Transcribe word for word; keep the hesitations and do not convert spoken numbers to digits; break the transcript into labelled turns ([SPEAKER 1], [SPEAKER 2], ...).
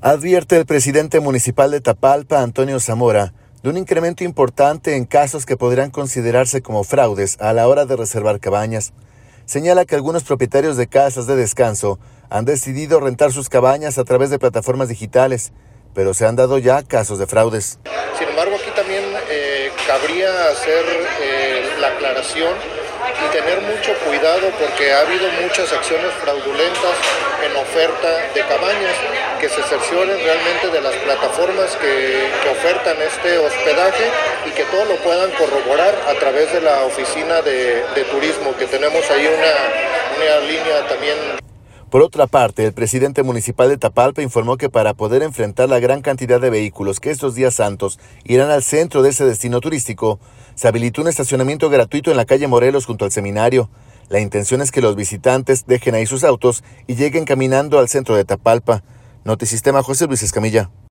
[SPEAKER 1] Advierte el presidente municipal de Tapalpa, Antonio Zamora, de un incremento importante en casos que podrían considerarse como fraudes a la hora de reservar cabañas. Señala que algunos propietarios de casas de descanso han decidido rentar sus cabañas a través de plataformas digitales, pero se han dado ya casos de fraudes.
[SPEAKER 2] Sin embargo, aquí también eh, cabría hacer eh, la aclaración y tener mucho cuidado porque ha habido muchas acciones fraudulentas en oferta de cabañas que se cercioren realmente de las plataformas que, que ofertan este hospedaje y que todo lo puedan corroborar a través de la oficina de, de turismo, que tenemos ahí una, una línea también.
[SPEAKER 1] Por otra parte, el presidente municipal de Tapalpa informó que para poder enfrentar la gran cantidad de vehículos que estos días santos irán al centro de ese destino turístico, se habilitó un estacionamiento gratuito en la calle Morelos junto al seminario. La intención es que los visitantes dejen ahí sus autos y lleguen caminando al centro de Tapalpa. Notisistema, José Luis Escamilla.